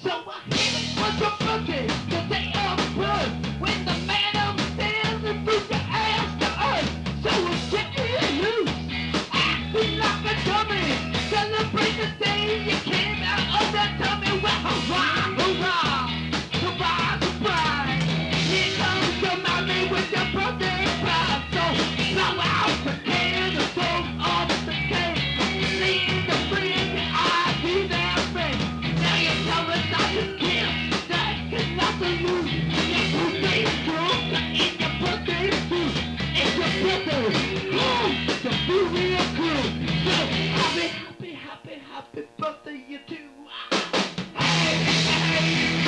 So I hit it was your birthday, the day of birth, when the man upstairs and threw your ass to earth. So it's getting loose, acting like a dummy. Celebrate the day you came out of that tummy. Well, hurrah, hurrah, surprise, surprise. Here comes your mommy with your birthday prize. So blow out the candles off the cake. Lean the friend your eyes, be their friend. Now you tell us I just can't, that cannot lose. Your birthday is drunk in your birthday suit. It's your birthday, so be real cool. So happy, happy, happy, happy birthday you do. Hey, hey,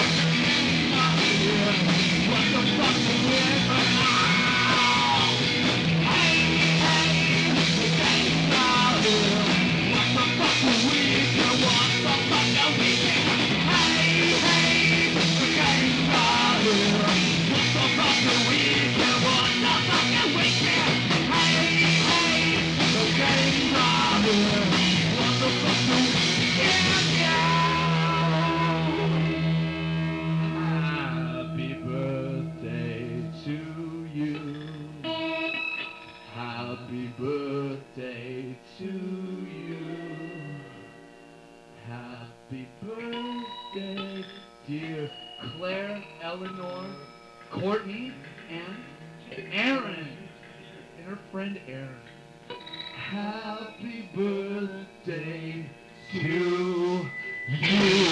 what the fuck is this? Hey, hey, thanks God. What the fuck is we can? What the fuck are we can? Hey, hey, thanks God. What the fuck are we can? What the fuck are we can? Hey, hey, thanks God. What the fuck are we can? Happy birthday to you. Happy birthday to you. Happy birthday, dear Claire, Eleanor, Courtney, and Aaron. And her friend Aaron. Happy birthday to you.